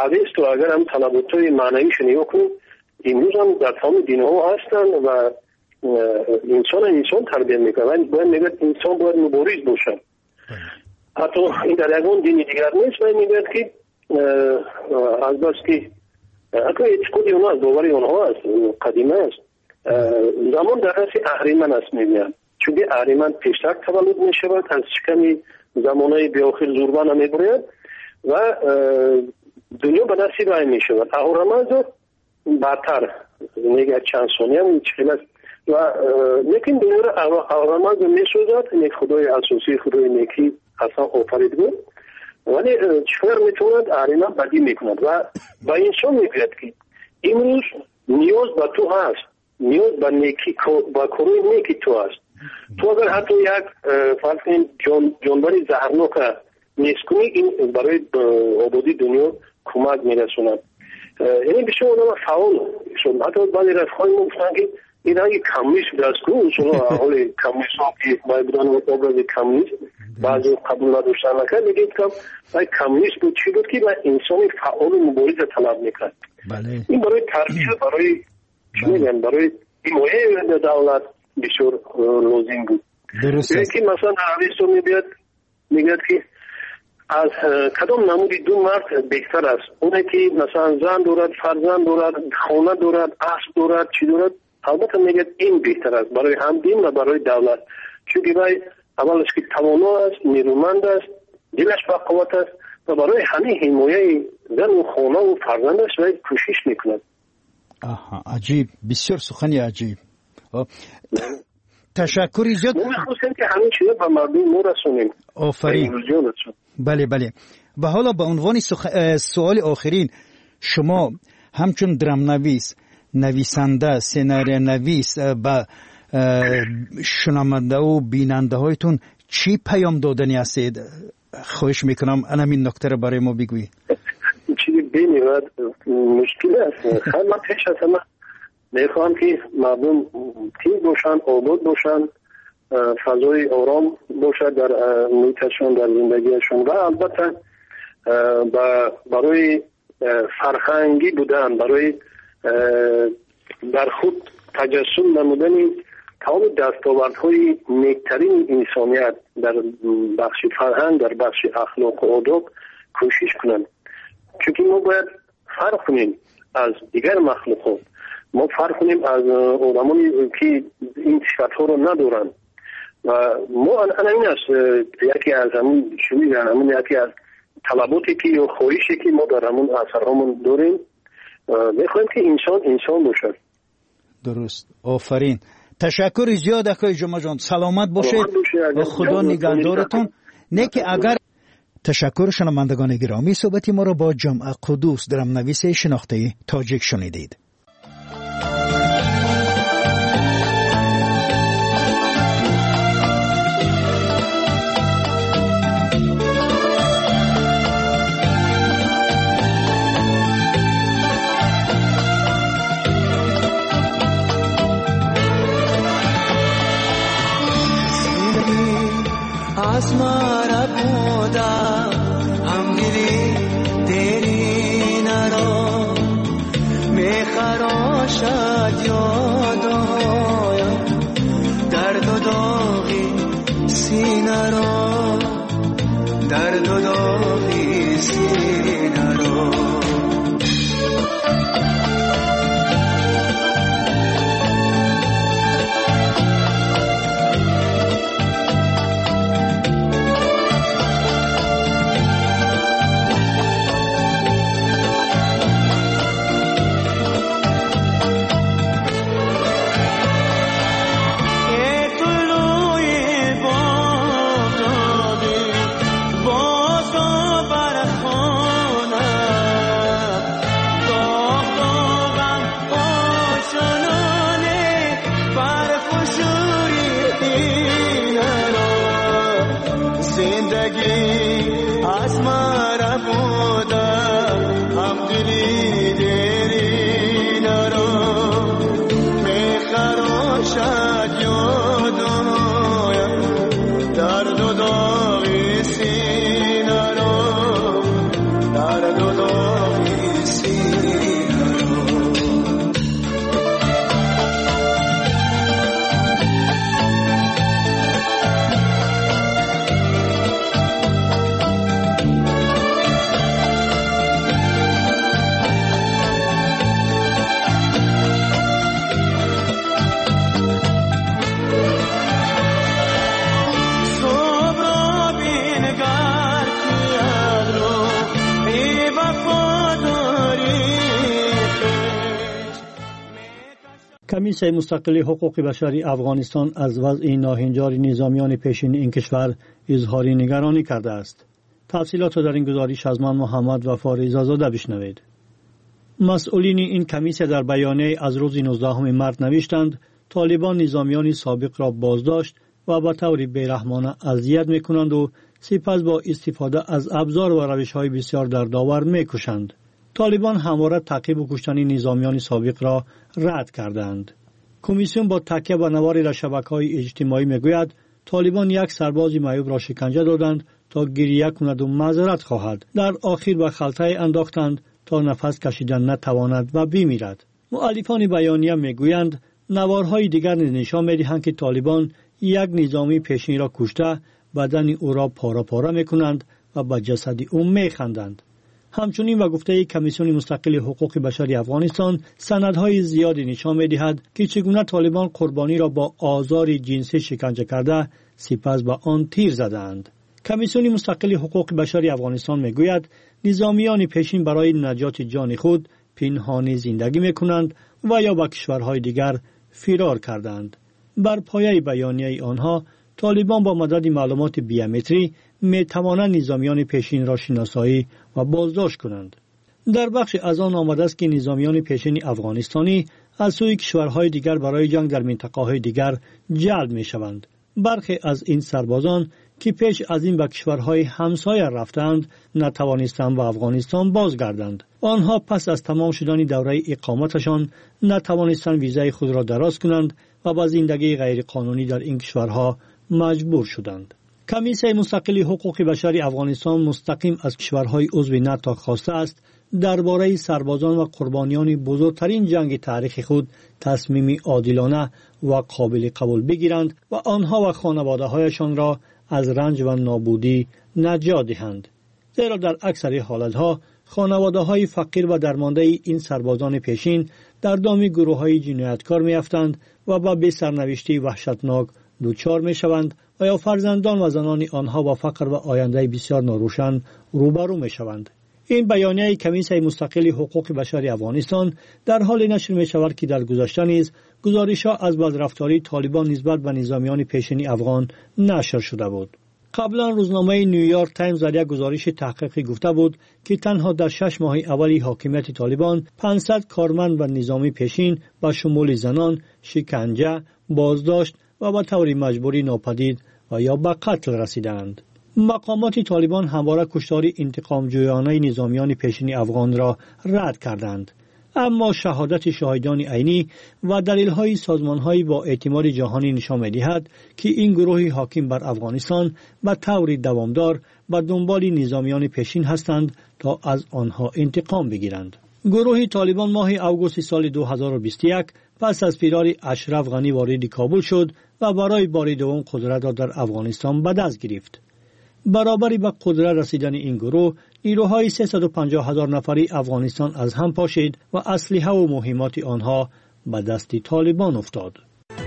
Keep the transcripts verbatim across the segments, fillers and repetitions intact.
اویست و اگر هم تنبوت‌های معنیش نگاه کنیم امروز هم در تمام دین‌ها هستند و انسان انسان تربیت میکنن. باید میگه انسان باید مبارز باشه. حتی این در یگان دین دیگر نیست. باید میگه که از بس که اگر اعتقادی اونها از باوری اونها است قدیمه است. زمان در دست اهریمن است میگن، چون اهریمن پیشتر تولد میشود از شکم زمانهای بیاخر زوربان هم میبرید و دنیا به دستی رای میشود. اهورامزد بعدتر میگه چند ثانیه هم چخیل است و لیکن دنیا را اهورامزد میسوزد. یک خدای اساسی خدای نیکی اصلا آفرید بود، ولی چطور میتوند اهریمن بدی میکند و با انسان میگوید که امروز نیاز به تو هست، نیاز به نیکی با کروی نیکی تو هست. تو اگر حتی یک فرض کنیم جان جانوری زهرناک نیست کنی این برای آبادی دنیا کمک میرسوند. یعنی بسیار آدم فعال شد. حتی بعضی رفقای ما گفتن که این اگه کمونیست درست کنه اصلا حال کمونیست ها که باید بودن ابراز کمونیست بعضی قبول نداشتن نکرد میگه کم باید کمونیست بود چی بود که باید انسانی فعال و مبارز طلب میکرد. بله. این برای تربیت برای چی میگن برای حمایت دولت بسیار لازم بود. درست است. که مثلا عربستان میبید میگه که از کدام نمودی دو مرد بهتر است؟ اونه که مثلا زن دارد، فرزند دارد، خانه دارد، اسب دارد، چی دارد؟ البته میگه این بهتر است برای هم دین و برای دولت، چون که باید اولش که توانا است، نیرومند است، دلش با قوت است و برای همه حمایت زن و خانه و فرزندش باید کوشش میکند. آها عجیب، بسیار سخنی عجیب. تشکری زیاد. ما می‌خواستیم که همین چیزا به مردم ما رسونیم. آفرین. بله بله. و حالا به عنوان سخ... سوال آخرین، شما همچون درام نویس، نویسنده، سناریو نویس با شنونده و بیننده هایتون چی پیام دادنی هستید؟ خواهش میکنم همین نکته رو برای ما بگویید. چیزی بینید مشکل است. خیلی من پیش از همه میخوام که مردم تیز باشن، آباد باشن، فضای آرام باشد در محیطشون، در زندگیشون و البته برای فرهنگی بودن، برای در خود تجسم نمودن تمام دستاوردهای نیکترین انسانیت در بخش فرهنگ، در بخش اخلاق و آداب کوشش کنند. چون ما باید فرق کنیم از دیگر مخلوقات، ما فرق کنیم از آدمانی که این صفت‌ها رو ندارن و ما الان این است یکی از همون شو میگن همون یکی از طلباتی که یا خواهشی که ما در همون اثرهامون داریم میخوایم که انسان انسان باشه. درست. آفرین. تشکر زیاد آقای جمعه جان. سلامت باشید و خدا نگهدارتون. نه که اگر تشکر شنوندگان گرامی، صحبتی ما را با جمعه قدوس درام نویس شناخته تاجیک شنیدید. आसमान खोदा हम गिरी तेरी नरो मैं کمیسیون مستقل حقوق بشری افغانستان از وضع ناهنجار نظامیان پیشین این کشور اظهار نگرانی کرده است. تفصیلات را در این گزارش از من محمد وفا رضازاده بشنوید. مسئولین این کمیسیون در بیانیه از روز نوزدهم مارس نوشتند طالبان نظامیان سابق را بازداشت و به طور بیرحمانه اذیت می‌کنند و سپس با استفاده از ابزار و روش‌های بسیار دردآور می‌کشند. طالبان همواره تعقیب و کشتن نظامیان سابق را رد کردند. کمیسیون با تکیه به نوار در شبکه‌های اجتماعی میگوید طالبان یک سرباز معیوب را شکنجه دادند تا گریه کند و معذرت خواهد. در آخر به خلطه انداختند تا نفس کشیدن نتواند و بمیرد. مؤلفان بیانیه میگویند نوارهای دیگر نشان میدهند که طالبان یک نظامی پیشین را کشته بدن او را پاره پاره میکنند و به جسد او میخندند. همچنین و گفته کمیسیون مستقل حقوق بشری افغانستان سندهای زیادی نشان می‌دهد که چگونه طالبان قربانی را با آزار جنسی شکنجه کرده سپس به آن تیر زدند. کمیسیون مستقل حقوق بشری افغانستان میگوید نظامیان پیشین برای نجات جان خود پنهانی زندگی میکنند و یا به کشورهای دیگر فرار کردند. بر پایه بیانیه آنها طالبان با مدد معلومات بیومتری می توانند نظامیان پیشین را شناسایی و بازداشت کنند. در بخش از آن آمده است که نظامیان پیشین افغانستانی از سوی کشورهای دیگر برای جنگ در منطقه‌های دیگر جلب می شوند. برخی از این سربازان که پیش از این به کشورهای همسایه رفتند نتوانستند به افغانستان بازگردند. آنها پس از تمام شدن دوره اقامتشان نتوانستند ویزای خود را دراز کنند و با زندگی غیر قانونی در این کشورها مجبور شدند. کمیسیون مستقل حقوق بشری افغانستان مستقیم از کشورهای عضو ناتو خواسته است درباره سربازان و قربانیان بزرگترین جنگ تاریخ خود تصمیم عادلانه و قابل قبول بگیرند و آنها و خانواده‌هایشان را از رنج و نابودی نجات دهند. زیرا در اکثر حالتها خانواده‌های فقیر و درمانده این سربازان پیشین در دام گروه‌های جنایتکار می‌افتند و با بی سرنوشتی وحشتناک دچار می‌شوند و یا فرزندان و زنان آنها با فقر و آینده بسیار ناروشن روبرو می‌شوند. این بیانیه کمیسیون مستقل حقوق بشری افغانستان در حال نشر می‌شود که در گذشته نیز گزارش‌ها از بدرفتاری طالبان نسبت به نظامیان پیشین افغان نشر شده بود. قبلا روزنامه نیویورک تایمز در یک گزارش تحقیقی گفته بود که تنها در شش ماه اول حاکمیت طالبان پانصد کارمند و نظامی پیشین با شمول زنان شکنجه، بازداشت و به طور مجبوری ناپدید و یا به قتل رسیدند. مقامات طالبان همواره کشتار انتقام جویانه نظامیان پیشین افغان را رد کردند. اما شهادت شاهدان عینی و دلیل‌های سازمان‌های با اعتماد جهانی نشان می‌دهد که این گروه حاکم بر افغانستان به طور دوامدار به دنبال نظامیان پیشین هستند تا از آنها انتقام بگیرند. گروه طالبان ماه اوگوست سال دو هزار و بیست و یک پس از فرار اشرف غنی وارد کابل شد و برای بار دوم قدرت را در افغانستان به دست گرفت. برابری به قدرت رسیدن این گروه نیروهای سیصد و پنجاه هزار نفری افغانستان از هم پاشید و اسلحه و مهمات آنها به دست طالبان افتاد.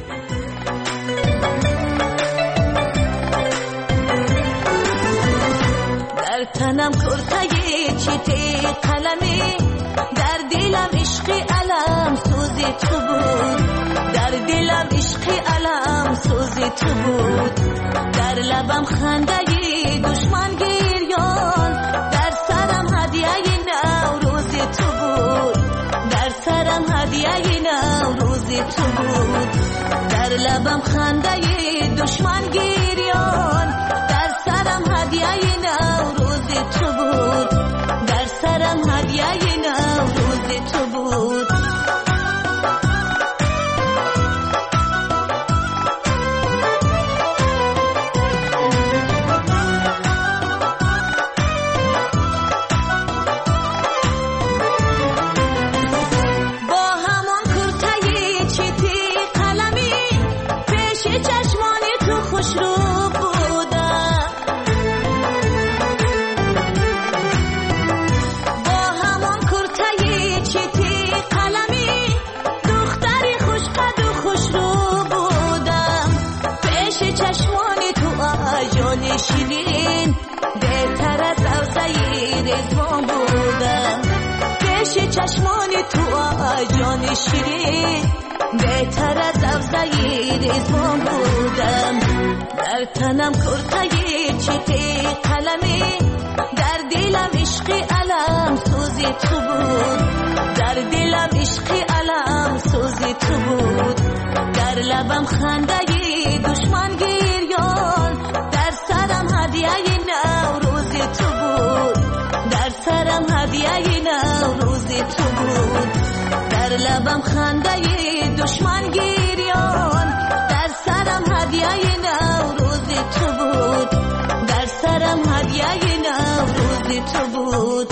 در تنم کرته چیتی قلمی در دلم عشق علم سوزی تو بود در دلم عشق علم سوزی تو بود در لبم خنده دشمن گریان در سرم هدیه نوروز تو بود در سرم هدیه نوروز تو بود در لبم خنده دشمن گریان در سرم هدیه نوروز تو بود در سرم هدیه نوروز تو بود چه چشمان تو آجان شیرین بهتر از افزای رزوان بودم در تنم کرتای چیتی قلمی در دلم عشقی علم سوزی تو بود در دلم عشقی علم سوزی تو بود در لبم خنده دشمن گریان در سرم هدیه نوروزی تو بود در سرم هدیه نوروزی تو بود در لبم خنده دشمن گریان در سرم هدیه نوروزی تو بود در سرم هدیه نوروزی تو بود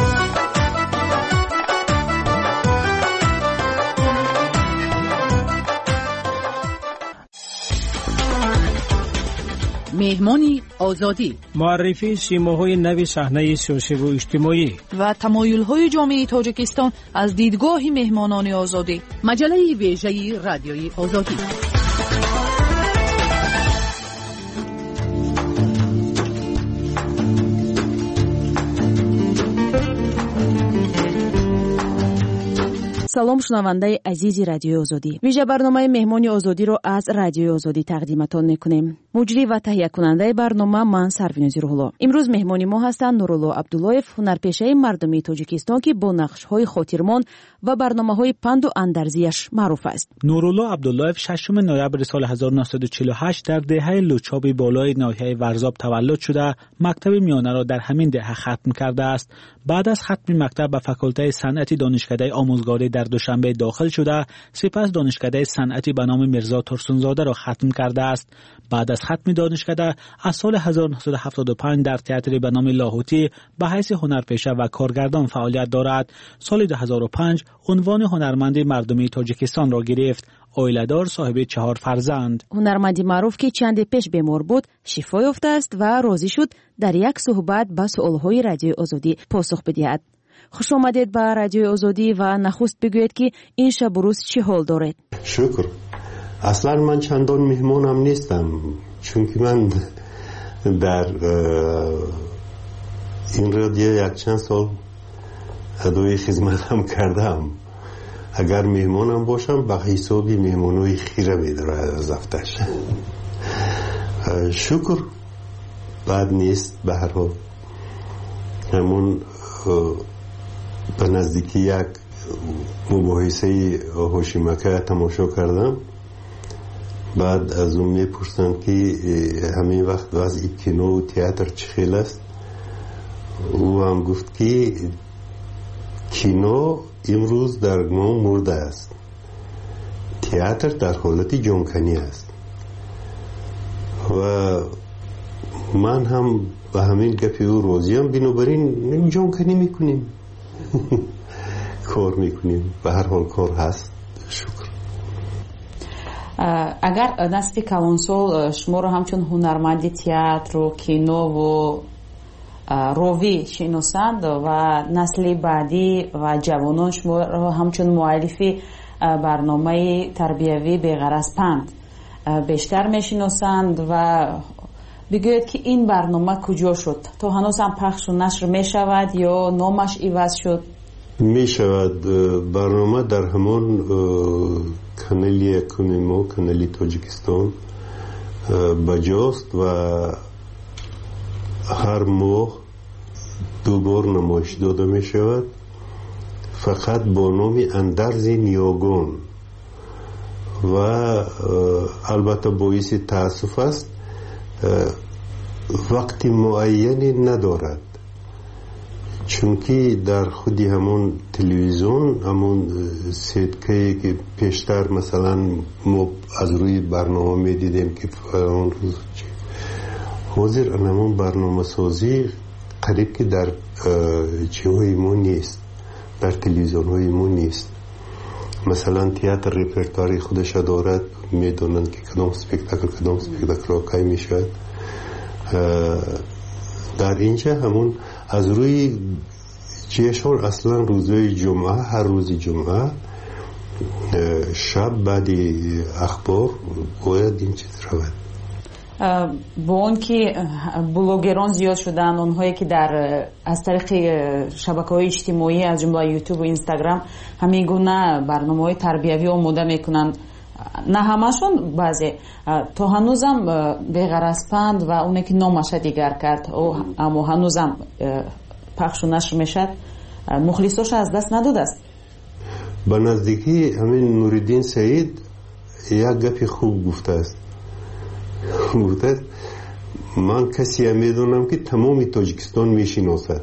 مهمانی آزادی معرفی سیماهای نوی صحنه سیاسی و اجتماعی و تمایل‌های جامعه تاجیکستان از دیدگاه مهمانان آزادی مجله ویژه رادیوی آزادی салом шунавандаи азизи радиои озодӣ. вижа барномаи меҳмони озодиро аз радиои озодӣ тақдиматон мекунем. муҷрӣ ва таҳиякунандаи барнома ман Сарвинози Рӯҳулло. имрӯз меҳмони мо ҳастанд Нурулло Абдуллоев, ҳунарпешаи мардумии Тоҷикистон ки бо нақшҳои хотирмон ва барномаҳои панду андазияш маъруф аст. Нурулло Абдуллоев шашум ноябри соли ҳазору наҳсаду чилу ҳашт дар деҳаи Лучоби болои ноҳияи Варзоб таваллуд шуда, мактаби миёнаро дар ҳамин деҳа хатм кардааст. баъд аз хатми мактаб ба факултаи санъати донишкадаи омӯзгорӣ дар Душанбе дохил шуда, сипас донишкадаи санъати ба номи Мирзо Турсунзодаро хатм кардааст. баъд аз хатми донишкада аз соли ҳазору наҳсаду ҳафтоду панҷ дар театри ба номи Лоҳутӣ ба ҳайси ҳунарпеша ва коргардон фаъолият дорад. соли ду ҳазору панҷ унвони ҳунарманди мардумии Тоҷикистонро гирифт. оиладор, соҳиби чаҳор фарзанд. ҳунарманди маъруф ки чанде пеш бемор буд, шифо ёфтааст ва розӣ шуд дар як суҳбат ба суолҳои радиои озодӣ посух бидиҳад. хуш омадед ба радиои озодӣ ва нахуст бигӯед ки ин шабу рӯз чӣ ҳол доред? шукр. аслан ман чандон меҳмонам нестам, чунки ман дар ин радио якчанд сол адои хизматам кардам. агар меҳмонам бошам ба ҳисоби меҳмонои хира медорад аз афташ. шукр, бад нест. ба ҳар ҳол ҳамон ба наздики як мубоҳисаи ҳошимака тамошо кардам. баъд аз он мепурсанд ки ҳамин вақт вазъи кинову театр чӣ хел аст. ӯ ҳам гуфт ки кино имрӯз дар мо мурда аст, театр дар ҳолати ҷонканӣ аст. ва ман ҳам ба ҳамин гапи ӯ розиам. бинобар ин ҷонканӣ мекунем, кор мекунем. ба ҳар ҳол кор ҳаст. шукр. агар насли калонсол шуморо ҳамчун ҳунарманди театру кинову ровӣ шиносанд ва насли баъдӣ ва ҷавонон шуморо ҳамчун муаллифи барномаи тарбиявӣ беғараз панд бештар мешиносанд ва бигӯед ки ин барнома куҷо шуд? то ҳанӯз ҳам пахшу нашр мешавад ё номаш иваз шуд? мешавад. барнома дар ҳамон канали якуми мо, канали Тоҷикистон баҷост ва ҳар моҳ ду бор намоиш дода мешавад, фақат бо номи Андарзи Ниёгон. ва албатта боиси таассуф аст, вақти муайяне надорад, чунки дар худи ҳамон телевизион, ҳамон сеткае ки пештар масалан мо аз рӯи барнома медидем ки фалон рӯз ҳозир ҳамон барномасозӣ қариб ки дар ҷиҳои мо нест, дар телевизионҳои мо нест. масалан театр репертуари худаша дорад, медонанд ки кадом спектакл кадом спектаклро кай мешавад. дар инҷа ҳамон аз рӯи ҷешон аслан рӯзои ҷумъа, ҳар рӯзи ҷумъа шаб баъди ахбор бояд ин чиз равад. با اون که بلوگران زیاد شدن، اونهایی که در از طریق شبکه‌های اجتماعی از جمله یوتیوب و اینستاگرام همین گونه برنامه‌های تربیوی آماده میکنن، نه همشون، بعضی تو هنوزم بغرض-پند و اونی که نامش دیگر کرد اما هنوزم پخش و نشر میشد، مخلصاش از دست نداده است. به نزدیکی همین نوردین سعید یک گپی خوب گفته است. گفته است من کسی میدونم که تمام تاجیکستان میشناسد.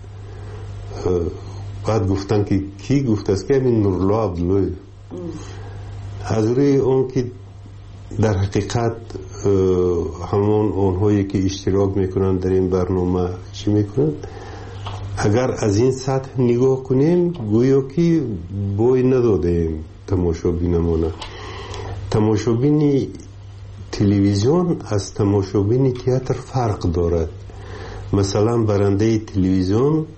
بعد گفتن که کی؟ گفته است که همین نورالله عبدالله. از روی اون که در حقیقت همون اونهایی که اشتراک میکنن در این برنامه چی میکنن، اگر از این سطح نگاه کنیم گویا که بوی ندادیم تماشابینمونه. تماشابین تلویزیون از تماشابین تئاتر فرق دارد. مثلا برنده تلویزیون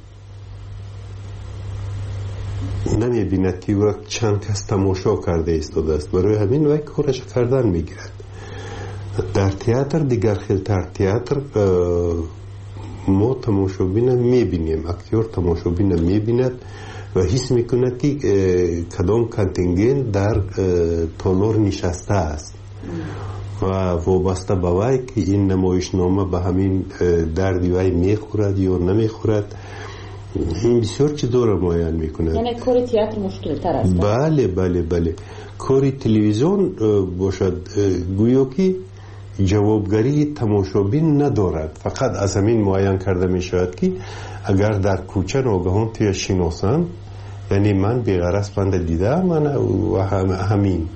نمی بیند که وقت چند کس تماشا کرده ایستاده است، برای همین وقت کارش کردن میگیرد. در تئاتر دیگر خیلتر، تئاتر ما تماشابین میبینیم، اکتور تماشابین میبیند و حس میکند که کدام کانتینگنت در تالار نشسته است و وابسته به وی که این نمایشنامه به همین دردی وی میخورد یا نمیخورد، این بسیار چیزا را معین میکند. یعنی کار تئاتر مشکل تر است. بله بله بله. کار تلویزیون باشد گویا که جوابگری تماشابین ندارد، فقط از همین معین کرده می شود که اگر در کوچه ناگهان توی شناسن، یعنی من بی‌غرض بنده دیده من و هم همین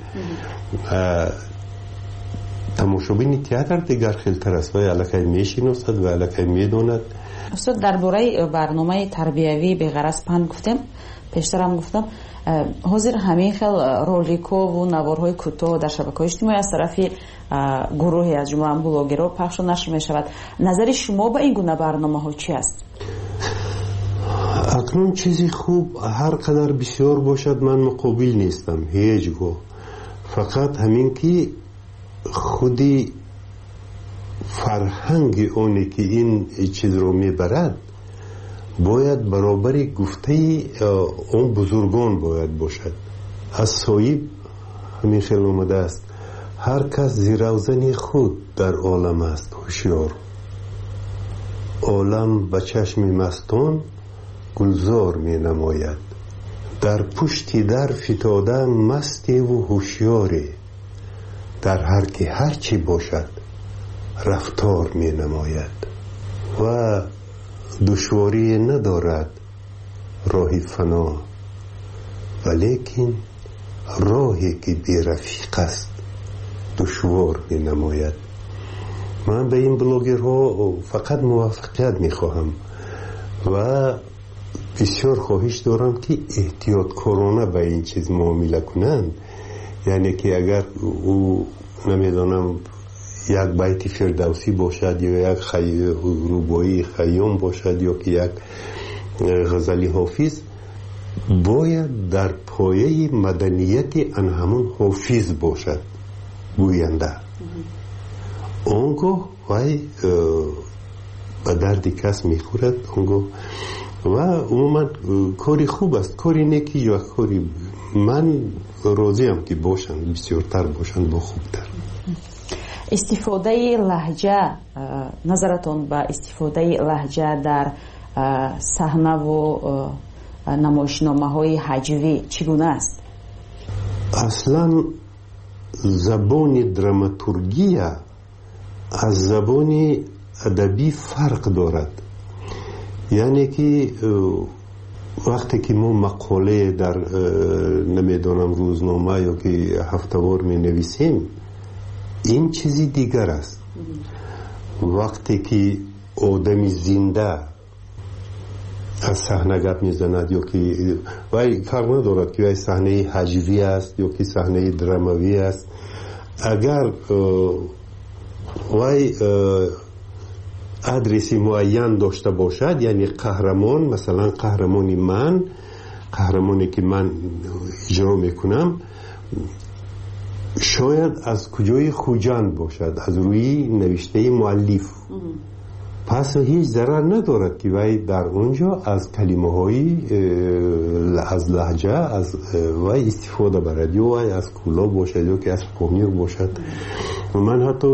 تماشابین تئاتر دیگر خیلتر است و الکی می شناسد و الکی می داند. استاد درباره برنامه تربیوی بی‌غرض پند گفتم، پیشترم گفتم حاضر همین خیل رولیکو و نوارهای کوتاه در شبکه‌های اجتماعی از طرف گروهی از جمله بلاگرها پخش و نشر می شود. نظر شما به این گونه برنامه ها چی است؟ اکنون چیزی خوب هر قدر بسیار باشد من مقابل نیستم هیچگاه، فقط همین که خودی فرهنگ اونی که این چیز رو میبرد باید برابر گفته اون بزرگان باید باشد. از صاحب همین خیلی اومده است هر کس زیروزن خود در عالم است هوشیار، عالم به چشم مستان گلزار می نماید، در پشتی در فتاده مستی و هوشیاری، در هر که هر چی باشد رفتار می نماید و دشواری ندارد راه فنا، ولیکن راهی که بی رفیق است دشوار می نماید. من به این بلاگرها فقط موافقت می خواهم و بسیار خواهش دارم که احتیاط کارانه به این چیز معامله کنند. یعنی که اگر او نمیدانم یک بیت فردوسی باشد یا یک خی... روبایی خیام باشد یا که یک غزلی حافظ، باید در پایه مدنیت ان همون حافظ باشد گوینده. اونگاه وای به درد کس میخورد اونگاه و عموما کاری خوب است، کاری نیکی یا کاری من راضیم که باشند بسیارتر باشند با خوبتر. استفاده لهجه، نظرتون به استفاده لهجه در صحنه و نمایشنامه های هجوی چگونه است؟ اصلا زبان دراماتورگی از زبان ادبی فرق دارد. یعنی که وقتی که ما مقاله در نمیدونم روزنامه یا که هفته‌وار می نویسیم این چیزی دیگر است. وقتی که آدمی زنده از صحنه گپ میزند یا که وای فرق ندارد که وای صحنه هجوی است یا که صحنه دراموی است، اگر وای ادرسی معین داشته باشد، یعنی قهرمان، مثلا قهرمانی من، قهرمانی که من اجرا میکنم شاید از کجای خوجند باشد، از روی نوشته مؤلف. پس هیچ ضرر ندارد که وی در اونجا از کلمه های از لهجه از وی استفاده برد، یا وی از کولا باشد یا که از پامیر باشد. من حتی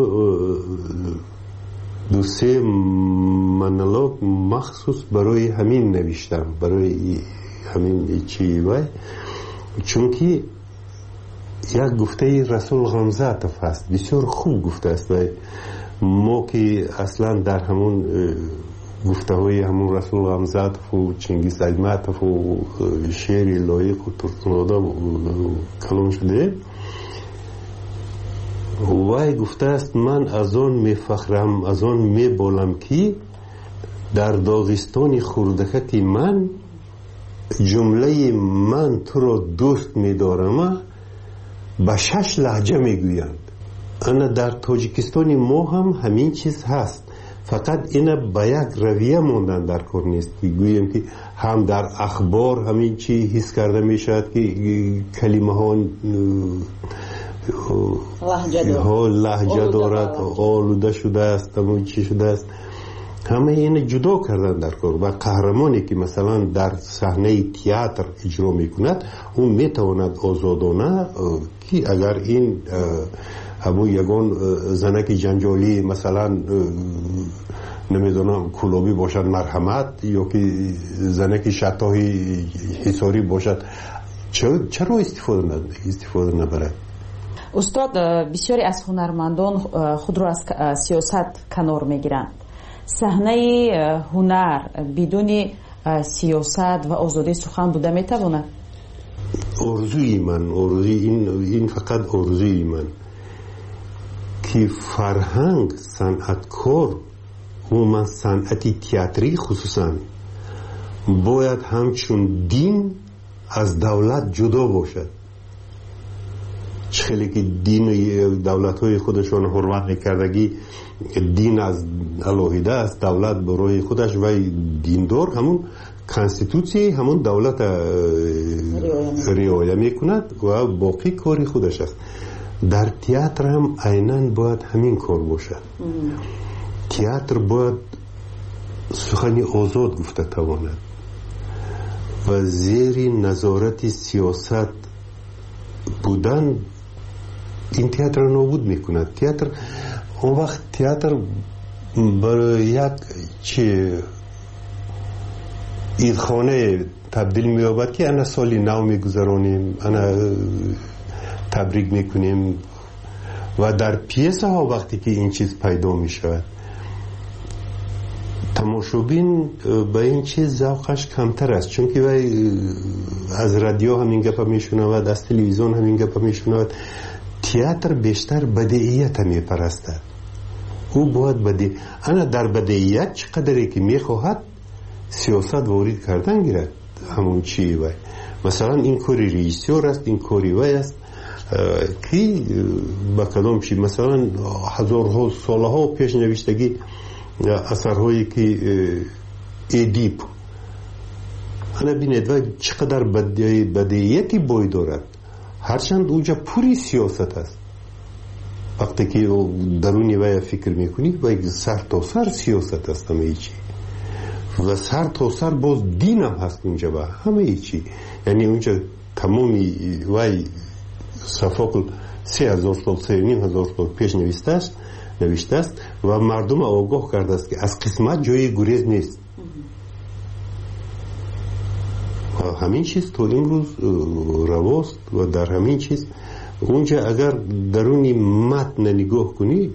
دو سه منالوگ مخصوص برای همین نوشتم، برای همین چی وی، چون که یک گفته رسول غمزاتف هست، بسیار خوب گفته است. و ما که اصلا در همون گفته های همون رسول غمزاتف و چنگیز ایماتف و شعر لایق و ترتناده کلام شده، وای گفته است من از آن می فخرم، از آن می بالم که در داغستان خردکت من جمله من تو را دوست می دارم به شش لهجه می گویند. انا در تاجیکستان ما هم همین چیز هست، فقط اینا به یک رویه موندن در کار نیست که گوییم که هم در اخبار همین چی حس کرده می شود که کلمه ها لهجه دارد، آلوده شده است، همون چی شده است، همه این جدا کردن در کار. و قهرمانی که مثلا در صحنه تئاتر اجرا میکند اون میتواند آزادانه که اگر این همون یگان زنک جنجالی مثلا نمیدونم کلابی باشد مرحمت، یا که زنک شتاهی حساری باشد، چرا استفاده استفاده نبرد؟ استاد، بسیاری از هنرمندان خود را از سیاست کنار میگیرند. صحنه هنر بدون سیاست و آزادی سخن بوده میتواند؟ آرزوی من، آرزوی این این فقط آرزوی من که فرهنگ، صنعتکار و من صنعتی تئاتری خصوصا باید همچون دین از دولت جدا باشد. خیلی که دین دولت های خودشون حرمت میکردگی دین از الهیده است، دولت برای خودش و دیندار همون کانستیتوسی همون دولت رعایت میکند و باقی کاری خودش است. در تئاتر هم عیناً باید همین کار باشد. تئاتر باید سخنی آزاد گفته تواند و زیر نظارت سیاست بودن این تئاتر نابود میکند. تئاتر اون وقت تئاتر برای یک چی ایدخانه تبدیل می‌یابد که انا سالی نو میگذرانیم، انا تبریک میکنیم و در پیسه ها وقتی که این چیز پیدا میشود تماشابین به این چیز ذوقش کمتر است، چون که از رادیو همین گپ میشنود، از تلویزیون همین گپ میشنود. تئاتر بیشتر بدیعیت میپرستد، او باید بدی انا در بدیعیت چقدری که میخواهد سیاست وارد کردن گیرد. همون چی وای مثلا این کاری رئیسور است، این کاری وای است که با کلام چی مثلا هزارها سالها پیش نوشتگی اثرهایی که ادیب انا بینید و چقدر بدیعیتی بای دارد، هرچند اونجا پوری سیاست است. وقتی که درونی وای فکر میکنی وای سر تا سر سیاست است همه چی و سر تا سر باز دین هم هست اونجا با همه چی. یعنی اونجا تمامی وای صفاقل سه هزار سال سه نیم هزار سال پیش نوشته است نوشته است و مردم آگاه کرده است که از قسمت جای گریز نیست. و همین چیز تو امروز رواست و در همین چیز اونجا اگر درونی متن نگاه کنی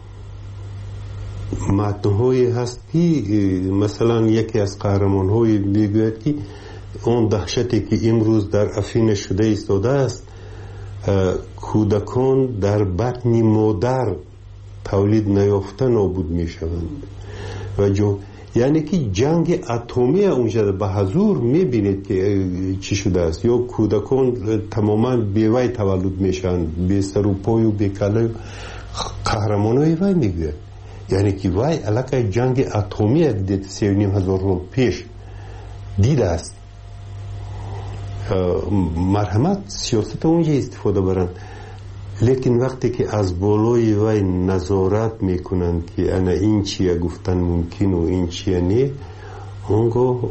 متن‌هایی هست که مثلا یکی از قهرمان‌های میگوید که اون دهشتی که امروز در افین شده ایستاده است کودکان در بطن مادر تولید نیافته نابود میشوند و جو یعنی که جنگ اتمی اونجا به حضور میبینید که چی شده است، یا کودکان تماما بیوی تولد میشن، بی سر و پای و بی کله. قهرمانای وی میگوید یعنی که وی علاقه جنگ اتمی دید سی و نیم هزار سال پیش دیده است. مرحمت سیاست اونجا استفاده برن. لیکن وقتی که از بالای وی نظارت میکنند که انا این چیه گفتن ممکن و این چیه نه، اونگاه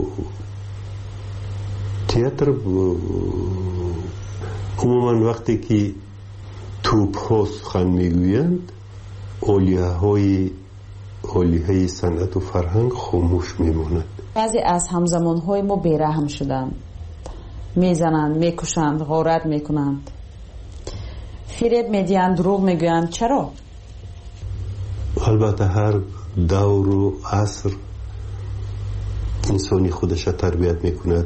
تئاتر عموما وقتی که توپ ها سخن میگویند اولیه های اولیه های صنعت و فرهنگ خاموش میماند. بعضی از همزمان های ما بیرحم شدند، میزنند، میکشند، غارت میکنند، فریب میدیند، دروغ میگویند. چرا؟ البته هر دور و عصر انسانی خودش تربیت میکند،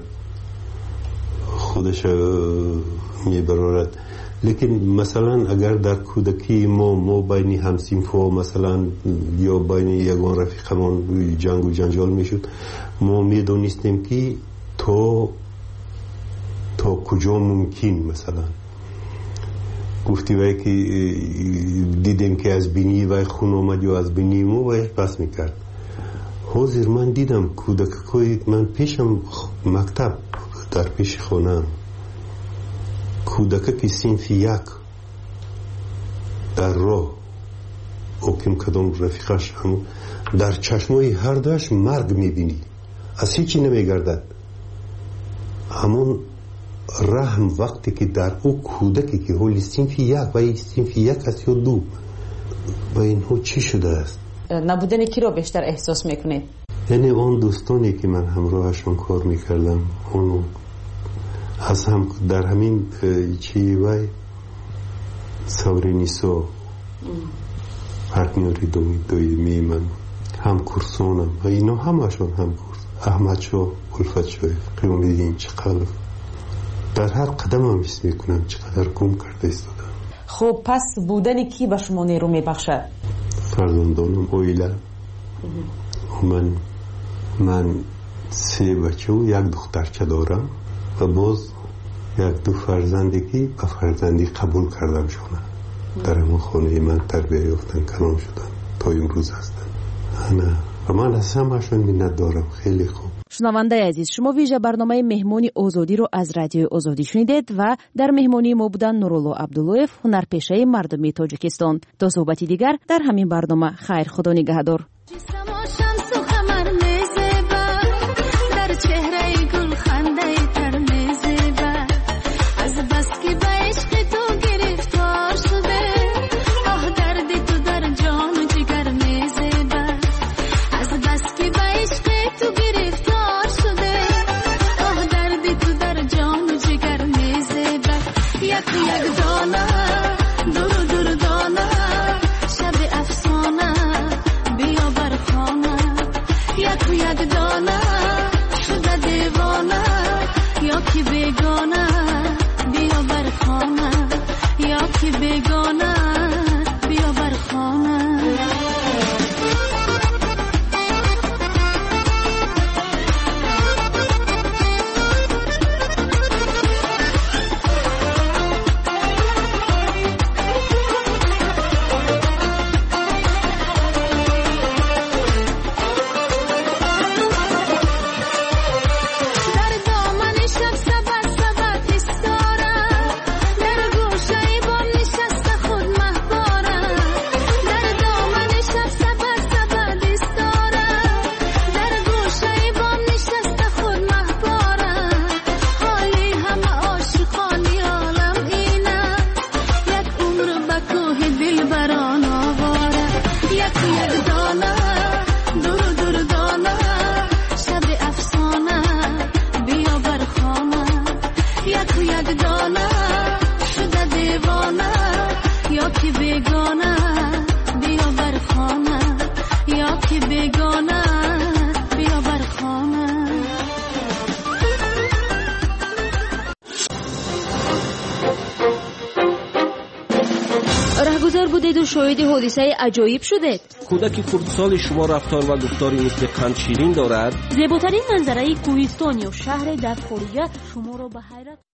خودش میبرارد. لیکن مثلا اگر در کودکی ما ما بین همسینفا مثلا یا بین یگان رفیقمان جنگ و جنجال میشد، ما میدونستیم که تا تا کجا ممکن مثلا گفتی وای که دیدیم که از بینی وای خون آمد یا از بینی ما وای بس میکرد. حاضر من دیدم کودکای من پیشم مکتب در پیش خونم کودک که صنف یک در راه او کم کدام رفیقش هم در چشمای هر دوش مرگ میبینی، از هیچی نمیگردد. همون رحم وقتی که در او کودکی که حالی صنف یک و این صنف یک است یا دو و اینها چی شده است؟ نبودن کی رو بیشتر احساس میکنید؟ یعنی اون دوستانی که من همراهشون کار میکردم اونو از هم در همین چی وای سورینیسو پارتنری دومی دویمی من هم کورسونم و اینا همشون هم کورس احمد شو الفت شو قیوم دیدین چقدر در هر قدم هم حس میکنم چقدر گم کرده ایستادم. خب پس بودن کی به شما نیرو میبخشد؟ فرزندانم اویلا من من سه بچه و یک دخترچه دارم و باز یک دو فرزندی که به فرزندی قبول کردم شونه در همون خانه من تربیه یافتن کلام شدن تا امروز هستن. انا و من از همشون منت دارم. خیلی خوب. شنونده عزیز، شما ویژه برنامه مهمانی آزادی رو از رادیو آزادی شنیدید و در مهمانی ما بودن نورالله عبداللویف، هنرپیشه مردمی تاجیکستان. تا صحبتی دیگر در همین برنامه. خیر، خدا نگهدار. رهگذر بودید و شاهد حادثه عجایب شدید. کودک خردسال شما رفتار و گفتاری مثل قند شیرین دارد. زیباترین منظره کوهستان یا شهر در خارج شما را به حیرت